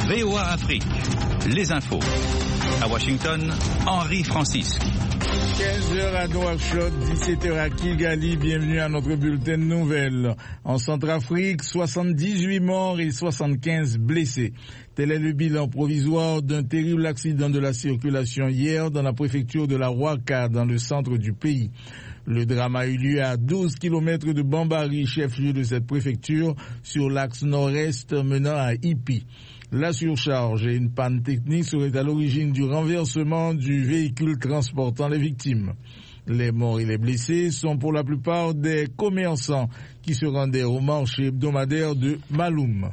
VOA Afrique, les infos. À Washington, Henri Francisque. 15h à Nouakchott, 17h à Kigali, bienvenue à notre bulletin de nouvelles. En Centrafrique, 78 morts et 75 blessés. Tel est le bilan provisoire d'un terrible accident de la circulation hier dans la préfecture de la Ouaka, dans le centre du pays. Le drame a eu lieu à 12 km de Bambari, chef-lieu de cette préfecture, sur l'axe nord-est menant à Ipi. La surcharge et une panne technique seraient à l'origine du renversement du véhicule transportant les victimes. Les morts et les blessés sont pour la plupart des commerçants qui se rendaient au marché hebdomadaire de Maloum.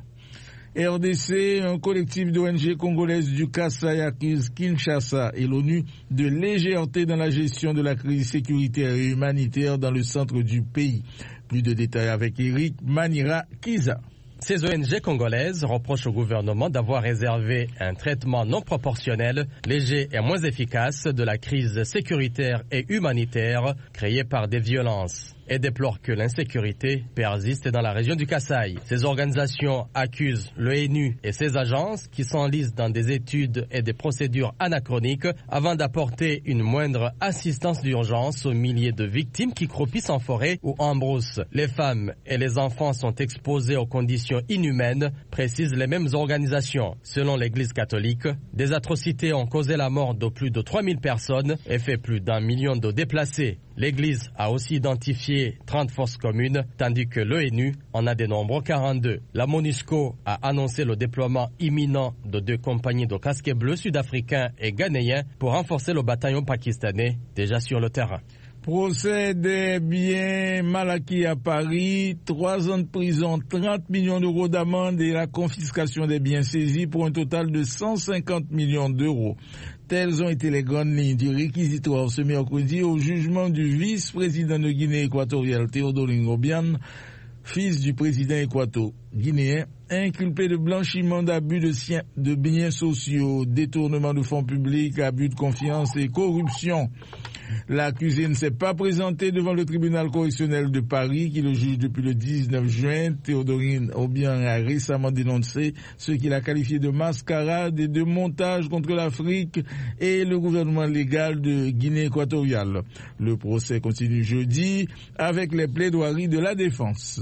RDC, un collectif d'ONG congolaises du Kasaï accuse Kinshasa et l'ONU de légèreté dans la gestion de la crise sécuritaire et humanitaire dans le centre du pays. Plus de détails avec Eric Manira Kiza. Ces ONG congolaises reprochent au gouvernement d'avoir réservé un traitement non proportionnel, léger et moins efficace de la crise sécuritaire et humanitaire créée par des violences et déplorent que l'insécurité persiste dans la région du Kasaï. Ces organisations accusent l'ONU et ses agences qui s'enlisent dans des études et des procédures anachroniques avant d'apporter une moindre assistance d'urgence aux milliers de victimes qui croupissent en forêt ou en brousse. Les femmes et les enfants sont exposés aux conditions inhumaines, précisent les mêmes organisations. Selon l'Église catholique, des atrocités ont causé la mort de plus de 3000 personnes et fait plus d'1 million de déplacés. L'Église a aussi identifié 30 forces communes, tandis que l'ONU en a dénombré 42. La MONUSCO a annoncé le déploiement imminent de 2 compagnies de casques bleus sud-africains et ghanéens pour renforcer le bataillon pakistanais déjà sur le terrain. Procès des biens mal acquis à Paris, 3 ans de prison, 30 millions d'euros d'amende et la confiscation des biens saisis pour un total de 150 millions d'euros. Telles ont été les grandes lignes du réquisitoire ce mercredi au jugement du vice-président de Guinée équatoriale Théodorin Obiang, fils du président équato-guinéen, inculpé de blanchiment d'abus de biens sociaux, détournement de fonds publics, abus de confiance et corruption. L'accusé ne s'est pas présenté devant le tribunal correctionnel de Paris qui le juge depuis le 19 juin. Théodorin Obiang a récemment dénoncé ce qu'il a qualifié de mascarade et de montage contre l'Afrique et le gouvernement légal de Guinée équatoriale. Le procès continue jeudi avec les plaidoiries de la défense.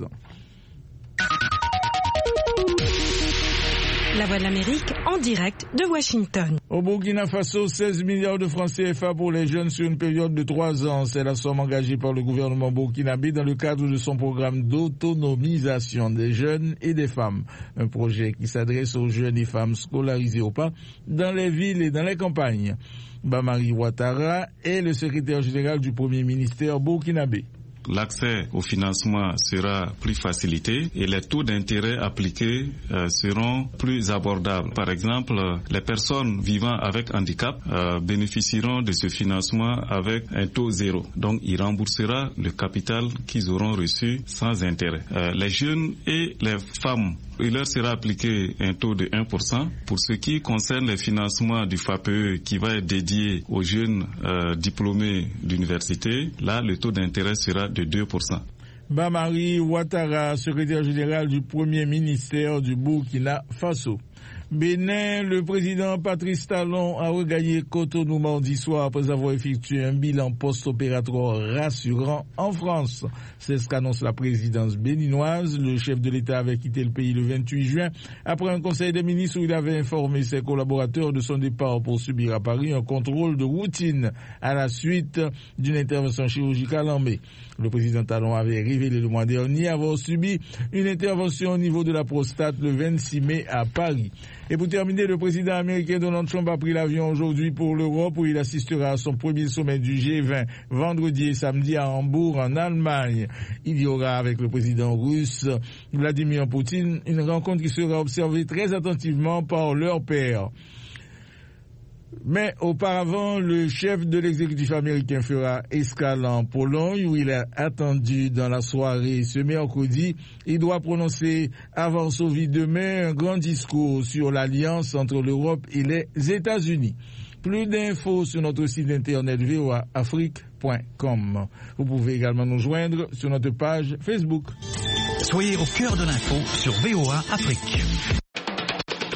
La Voix de l'Amérique en direct de Washington. Au Burkina Faso, 16 milliards de francs CFA pour les jeunes sur une période de 3 ans. C'est la somme engagée par le gouvernement burkinabé dans le cadre de son programme d'autonomisation des jeunes et des femmes. Un projet qui s'adresse aux jeunes et femmes scolarisés ou pas dans les villes et dans les campagnes. Bamari Ouattara est le secrétaire général du Premier ministère burkinabé. L'accès au financement sera plus facilité et les taux d'intérêt appliqués seront plus abordables. Par exemple, les personnes vivant avec handicap bénéficieront de ce financement avec un taux zéro. Donc, il remboursera le capital qu'ils auront reçu sans intérêt. Les jeunes et les femmes, il leur sera appliqué un taux de 1%. Pour ce qui concerne les financements du FAPE qui va être dédié aux jeunes diplômés d'université, là, le taux d'intérêt sera de 2%. Bamari Ouattara, secrétaire général du Premier ministère du Burkina Faso. Bénin, le président Patrice Talon a regagné Cotonou mardi soir après avoir effectué un bilan post-opératoire rassurant en France. C'est ce qu'annonce la présidence béninoise. Le chef de l'État avait quitté le pays le 28 juin après un conseil des ministres où il avait informé ses collaborateurs de son départ pour subir à Paris un contrôle de routine à la suite d'une intervention chirurgicale en mai. Le président Talon avait révélé le mois dernier avoir subi une intervention au niveau de la prostate le 26 mai à Paris. Et pour terminer, le président américain Donald Trump a pris l'avion aujourd'hui pour l'Europe où il assistera à son premier sommet du G20 vendredi et samedi à Hambourg en Allemagne. Il y aura avec le président russe Vladimir Poutine une rencontre qui sera observée très attentivement par leur père. Mais auparavant, le chef de l'exécutif américain fera escale en Pologne où il est attendu dans la soirée ce mercredi. Il doit prononcer à Varsovie demain un grand discours sur l'alliance entre l'Europe et les États-Unis. Plus d'infos sur notre site internet voaafrique.com. Vous pouvez également nous joindre sur notre page Facebook. Soyez au cœur de l'info sur VOA Afrique.